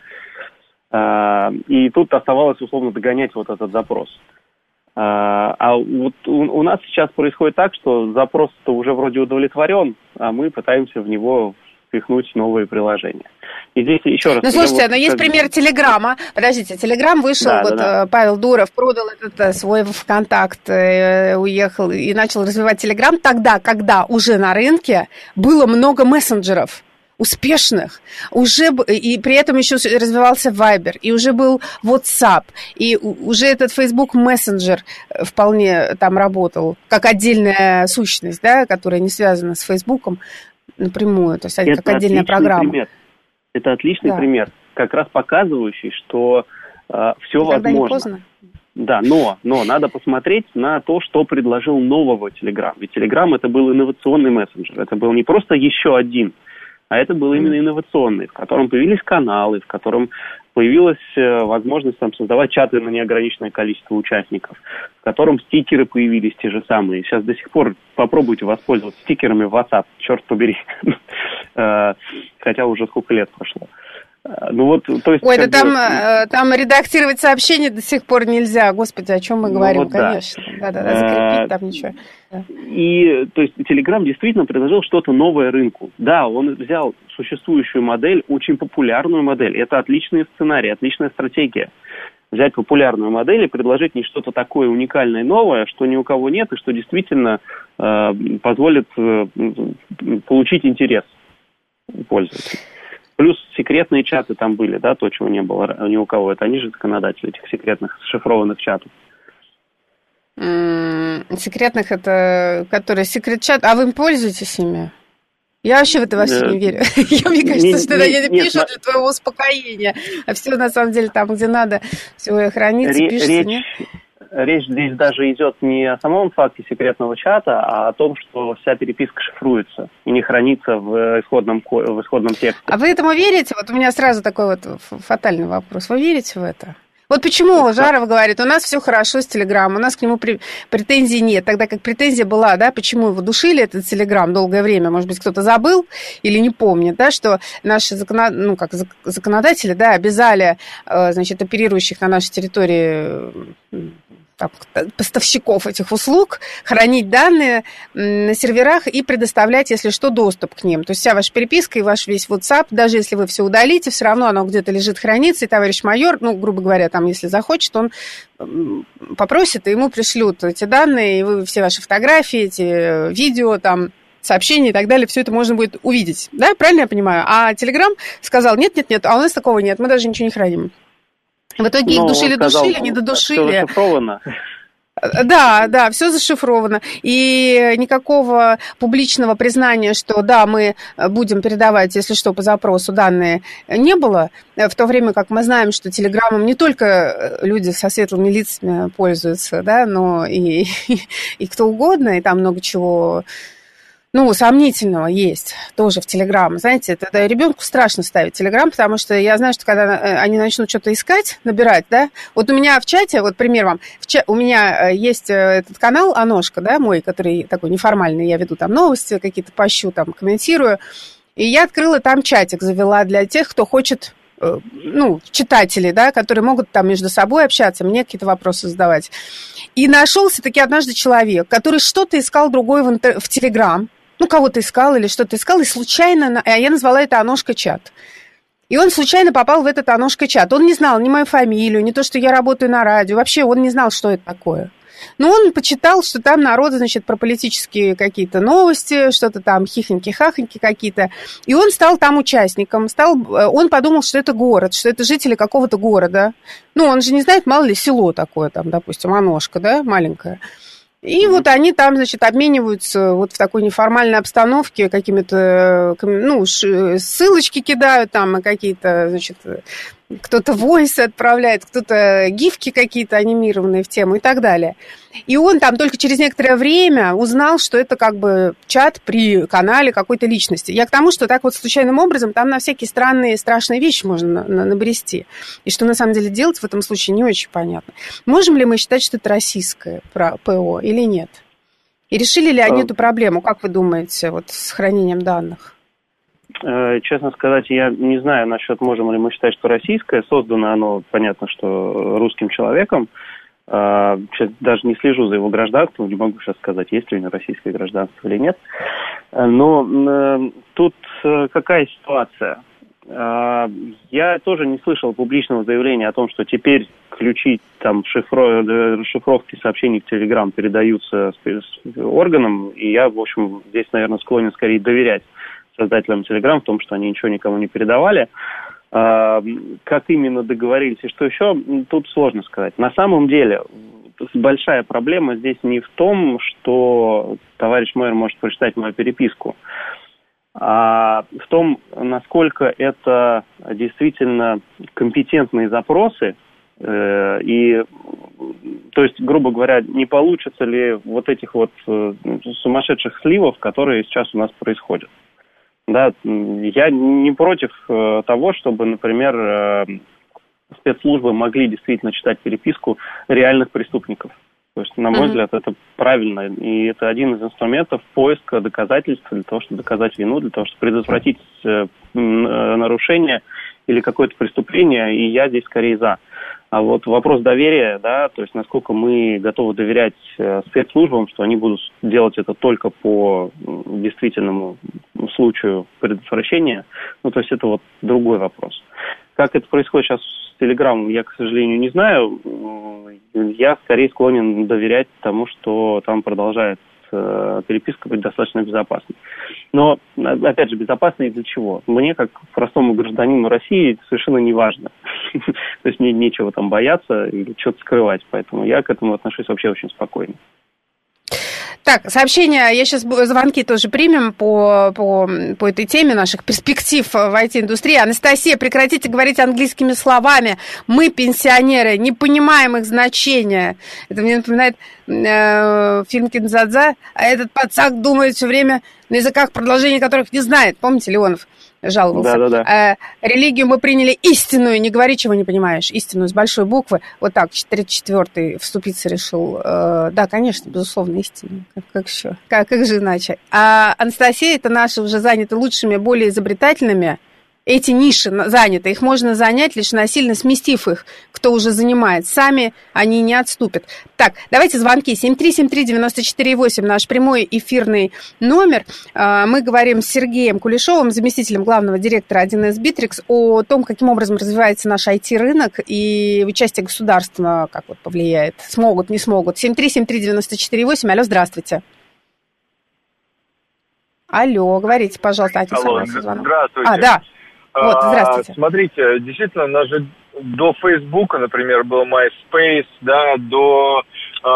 И тут оставалось условно догонять вот этот запрос. А вот у нас сейчас происходит так, что запрос-то уже вроде удовлетворен, а мы пытаемся в него впихнуть новые приложения. И здесь еще раз... Ну, слушайте, но есть пример Телеграма. Подождите, Телеграм вышел, да. Павел Дуров продал этот свой ВКонтакт, уехал и начал развивать Телеграм тогда, когда уже на рынке было много мессенджеров успешных, и при этом еще развивался Viber, и уже был WhatsApp, и уже этот Facebook Messenger вполне там работал, как отдельная сущность, да, которая не связана с Фейсбуком напрямую, то есть это как отдельная программа. Это отличный пример, как раз показывающий, что все возможно. Не поздно. Да, но надо посмотреть на то, что предложил нового Telegram. Ведь Telegram это был инновационный мессенджер, это был не просто еще один, а это был именно инновационный, в котором появились каналы, в котором появилась возможность там создавать чаты на неограниченное количество участников, в котором стикеры появились те же самые. Сейчас до сих пор попробуйте воспользоваться стикерами в WhatsApp, черт побери. Хотя уже сколько лет прошло. Ну вот, то есть, ой, да там редактировать сообщения до сих пор нельзя. Господи, о чем мы говорим, вот конечно. Да, закрепить там ничего. Да. И, то есть, Telegram действительно предложил что-то новое рынку. Да, он взял существующую модель, очень популярную модель. Это отличный сценарий, отличная стратегия. Взять популярную модель и предложить не что-то такое уникальное, новое, что ни у кого нет, и что действительно позволит получить интерес пользователя. Плюс секретные чаты там были, да, то, чего не было ни у кого. Это они же законодатели этих секретных зашифрованных чатов. Секретных, это которые секрет-чат. А вы им пользуетесь ими? Я вообще в это во все не верю. Мне кажется, что это пишут для твоего успокоения. А все на самом деле там, где надо, все хранится, пишется, нет? Речь здесь даже идет не о самом факте секретного чата, а о том, что вся переписка шифруется и не хранится в исходном тексте. А вы этому верите? Вот у меня сразу такой вот фатальный вопрос. Вы верите в это? Вот почему Жаров говорит, у нас все хорошо с Телеграмом, у нас к нему претензий нет, тогда как претензия была, да, почему его душили, этот Телеграм, долгое время, может быть, кто-то забыл или не помнит, да, что наши законодатели, да, обязали, значит, оперирующих на нашей территории поставщиков этих услуг хранить данные на серверах и предоставлять, если что, доступ к ним. То есть вся ваша переписка и ваш весь WhatsApp, даже если вы все удалите, все равно оно где-то лежит, хранится, и товарищ майор, грубо говоря, там, если захочет, он попросит, и ему пришлют эти данные, и вы все ваши фотографии, эти видео, там, сообщения и так далее, все это можно будет увидеть. Да, правильно я понимаю? А Telegram сказал, нет, а у нас такого нет, мы даже ничего не храним. В итоге их душили, не додушили. Все зашифровано. Да, все зашифровано. И никакого публичного признания, что да, мы будем передавать, если что, по запросу данные, не было. В то время как мы знаем, что Телеграмом не только люди со светлыми лицами пользуются, да, но и кто угодно, и там много чего... сомнительного есть тоже в Телеграм. Знаете, тогда ребенку страшно ставить Телеграм, потому что я знаю, что когда они начнут что-то искать, набирать, да, вот у меня в чате, вот пример вам, у меня есть этот канал Аношка, да, мой, который такой неформальный, я веду там новости какие-то, пощу, там, комментирую, и я открыла там чатик, завела для тех, кто хочет читатели, да, которые могут там между собой общаться, мне какие-то вопросы задавать. И нашелся таки однажды человек, который что-то искал другое в Телеграм, кого-то искал или что-то искал, и случайно, а я назвала это Аношка-чат. И он случайно попал в этот Аношка-чат. Он не знал ни мою фамилию, ни то, что я работаю на радио. Вообще он не знал, что это такое. Но он почитал, что там народ, значит, про политические какие-то новости, что-то там хихоньки-хахоньки какие-то. И он стал там участником. Он подумал, что это город, что это жители какого-то города. Он же не знает, мало ли, село такое там, допустим, Аношка, да, маленькое. И вот они там, значит, обмениваются вот в такой неформальной обстановке какими-то, ссылочки кидают там, какие-то, значит, кто-то войсы отправляет, кто-то гифки какие-то анимированные в тему и так далее. И он там только через некоторое время узнал, что это как бы чат при канале какой-то личности. Я к тому, что так вот случайным образом там на всякие странные, страшные вещи можно набрести. И что на самом деле делать в этом случае не очень понятно. Можем ли мы считать, что это российское ПО или нет? И решили ли они эту проблему, как вы думаете, вот с хранением данных? Честно сказать, я не знаю насчет, можем ли мы считать, что российское. Создано оно, понятно, что русским человеком. Сейчас даже не слежу за его гражданством, не могу сейчас сказать, есть ли у него российское гражданство или нет. Но тут какая ситуация? Я тоже не слышал публичного заявления о том, что теперь ключи там расшифровки сообщений в Telegram передаются органам. И я, в общем, здесь, наверное, склонен скорее доверять создателям Telegram в том, что они ничего никому не передавали. Как именно договорились и что еще, тут сложно сказать. На самом деле, большая проблема здесь не в том, что товарищ мэр может прочитать мою переписку, а в том, насколько это действительно компетентные запросы, и, то есть, грубо говоря, не получится ли вот этих вот сумасшедших сливов, которые сейчас у нас происходят. Да, я не против того, чтобы, например, спецслужбы могли действительно читать переписку реальных преступников. То есть, на мой взгляд, это правильно. И это один из инструментов поиска доказательств для того, чтобы доказать вину, для того, чтобы предотвратить нарушение или какое-то преступление. И я здесь скорее за. А вот вопрос доверия, да, то есть насколько мы готовы доверять спецслужбам, что они будут делать это только по действительному случаю предотвращения, то есть это вот другой вопрос. Как это происходит сейчас с Телеграмом, я, к сожалению, не знаю. Я скорее склонен доверять тому, что там продолжает переписка быть достаточно безопасной. Но, опять же, безопасной для чего? Мне, как простому гражданину России, совершенно не важно. То есть мне нечего там бояться или что-то скрывать. Поэтому я к этому отношусь вообще очень спокойно. Так, сообщения, я сейчас звонки тоже примем по этой теме наших перспектив в IT-индустрии. Анастасия, прекратите говорить английскими словами. Мы, пенсионеры, не понимаем их значения. Это мне напоминает фильм «Кинзадза», а этот пацак думает все время на языках, продолжения которых не знает. Помните, Леонов жаловался? Да. Религию мы приняли истинную, не говори, чего не понимаешь, истинную с большой буквы. Вот так, 34-й вступиться решил. Да, конечно, безусловно, истинную. Как еще? Как же иначе? А Анастасия, это наши уже заняты лучшими, более изобретательными. Эти ниши заняты, их можно занять, лишь насильно сместив их, кто уже занимает. Сами они не отступят. Так, давайте звонки. 7373948, наш прямой эфирный номер. Мы говорим с Сергеем Кулешовым, заместителем главного директора 1С Bittrex, о том, каким образом развивается наш IT-рынок и участие государства, как вот повлияет. Смогут, не смогут. 7373948, алло, здравствуйте. Алло, говорите, пожалуйста. Алло, здравствуйте. Да. Вот, здравствуйте. Смотрите, действительно, у нас же до Фейсбука, например, был MySpace, да, до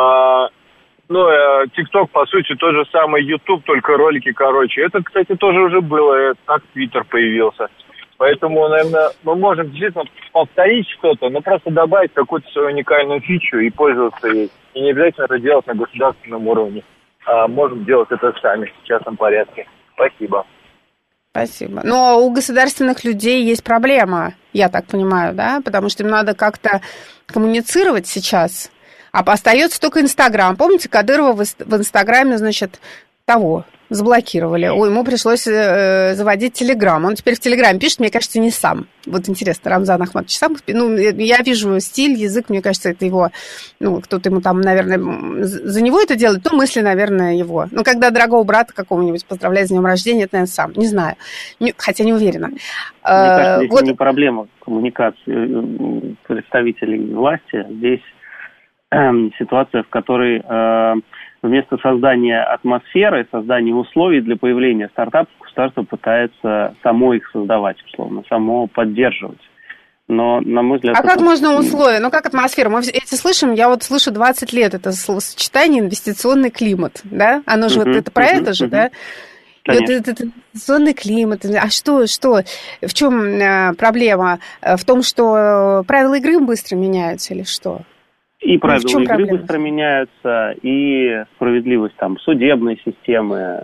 TikTok, по сути, тот же самый YouTube, только ролики короче. Это, кстати, тоже уже было, так Twitter появился. Поэтому, наверное, мы можем действительно повторить что-то, но просто добавить какую-то свою уникальную фичу и пользоваться ей. И не обязательно это делать на государственном уровне. Можем делать это сами в частном порядке. Спасибо. Спасибо. Но у государственных людей есть проблема, я так понимаю, да? Потому что им надо как-то коммуницировать сейчас. А остается только Инстаграм. Помните, Кадырова в Инстаграме, значит, заблокировали. Ему пришлось заводить Телеграм. Он теперь в Телеграме пишет, мне кажется, не сам. Вот интересно, Рамзан Ахматович сам. Я вижу стиль, язык, мне кажется, это его... кто-то ему там, наверное, за него это делает, то мысли, наверное, его. Когда дорогого брата какого-нибудь поздравляет с днем рождения, это, наверное, сам. Не знаю. Хотя не уверена. Мне кажется, здесь не проблема коммуникации представителей власти. Здесь ситуация, в которой... Вместо создания атмосферы, создания условий для появления стартапов, государство пытается само их создавать, условно, само поддерживать. Но, на мой взгляд... как можно условия? Как атмосфера? Мы эти слышим, я слышу 20 лет, это словосочетание инвестиционный климат, да? Оно же это про это же, да? Это инвестиционный климат. А что? В чем проблема? В том, что правила игры быстро меняются или что? И правила игры быстро меняются, и справедливость судебной системы,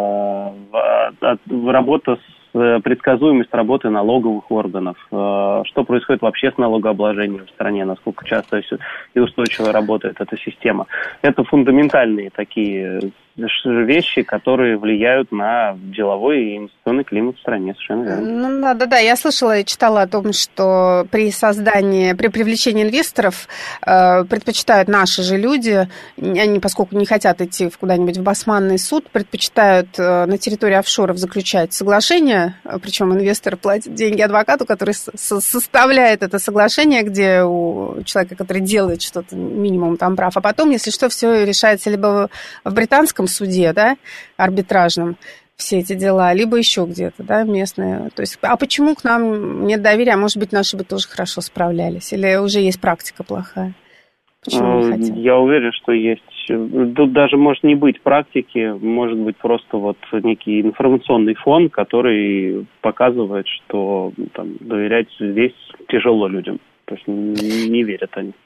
работа предсказуемость работы налоговых органов, что происходит вообще с налогообложением в стране, насколько часто и устойчиво работает эта система. Это фундаментальные такие вещи, которые влияют на деловой и инвестиционный климат в стране, совершенно верно. Да, я слышала и читала о том, что при привлечении инвесторов предпочитают наши же люди, они, поскольку не хотят идти куда-нибудь в басманный суд, предпочитают на территории офшоров заключать соглашение, причем инвестор платит деньги адвокату, который составляет это соглашение, где у человека, который делает что-то, минимум там прав, а потом, если что, все решается либо в британском суде, да, арбитражном, все эти дела, либо еще где-то, да, местные. То есть, а почему к нам нет доверия? А может быть, наши бы тоже хорошо справлялись? Или уже есть практика плохая? Почему не хотим? Я уверен, что есть. Тут даже может не быть практики, может быть просто некий информационный фон, который показывает, что доверять здесь тяжело людям. То есть не верят они.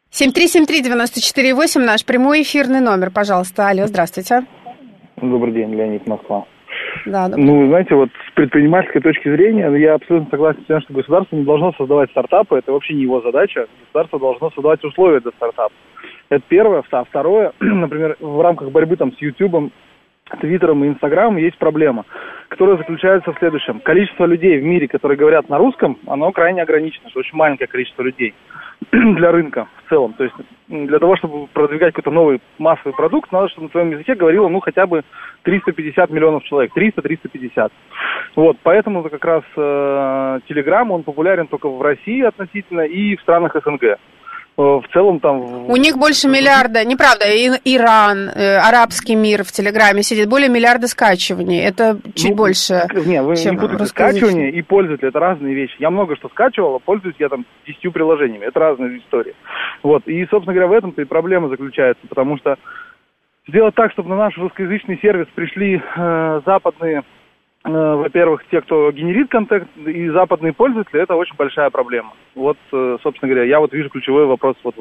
7373948, наш прямой эфирный номер, пожалуйста. Алло, здравствуйте. Добрый день, Леонид, Москва. Да, знаете, с предпринимательской точки зрения, я абсолютно согласен с тем, что государство не должно создавать стартапы, это вообще не его задача. Государство должно создавать условия для стартапов. Это первое. А второе, например, в рамках борьбы с Ютубом, Твиттером и Инстаграмом есть проблема, которая заключается в следующем. Количество людей в мире, которые говорят на русском, оно крайне ограничено, что очень маленькое количество людей для рынка в целом. То есть для того, чтобы продвигать какой-то новый массовый продукт, надо, чтобы на своем языке говорило, хотя бы 350 миллионов человек, 300-350. Поэтому как раз Telegram, он популярен только в России относительно и в странах СНГ. В целом У них больше миллиарда, неправда, Иран, арабский мир в Телеграме сидит, более миллиарда скачиваний, это чуть больше, вы чем не путайте скачивание и пользователи, это разные вещи. Я много что скачивал, а пользуюсь я 10 приложениями, это разные истории. И, собственно говоря, в этом-то и проблема заключается, потому что сделать так, чтобы на наш русскоязычный сервис пришли западные, во-первых, те, кто генерит контент, и западные пользователи, это очень большая проблема. Собственно говоря, я вижу ключевой вопрос в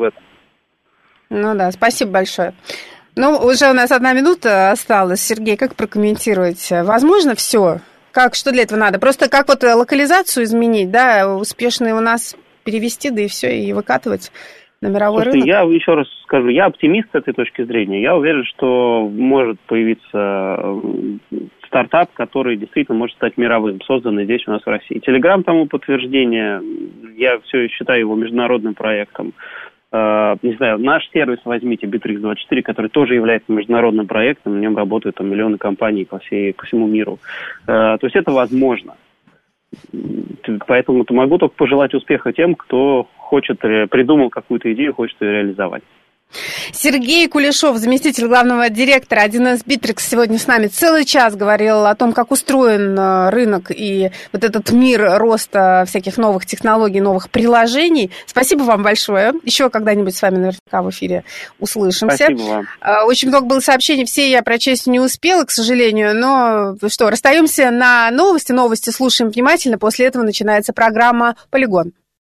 этом. Спасибо большое. Уже у нас 1 минута осталась. Сергей, как прокомментируете? Возможно все? Что для этого надо? Просто как локализацию изменить, да, успешно у нас перевести, да и все, и выкатывать на мировой рынок? Я еще раз скажу, я оптимист с этой точки зрения. Я уверен, что может появиться стартап, который действительно может стать мировым, созданный здесь у нас в России. Telegram тому подтверждение. Я все считаю его международным проектом. Не знаю, наш сервис возьмите, Bittrex24, который тоже является международным проектом, в нем работают миллионы компаний по всему миру. То есть это возможно. Поэтому могу только пожелать успеха тем, кто придумал какую-то идею, хочет ее реализовать. Сергей Кулешов, заместитель главного директора 1С Bittrex, сегодня с нами целый час говорил о том, как устроен рынок и этот мир роста всяких новых технологий, новых приложений. Спасибо вам большое. Еще когда-нибудь с вами наверняка в эфире услышимся. Спасибо вам. Очень много было сообщений, все я прочесть не успела, к сожалению, но расстаемся на новости. Новости слушаем внимательно. После этого начинается программа «Полигон».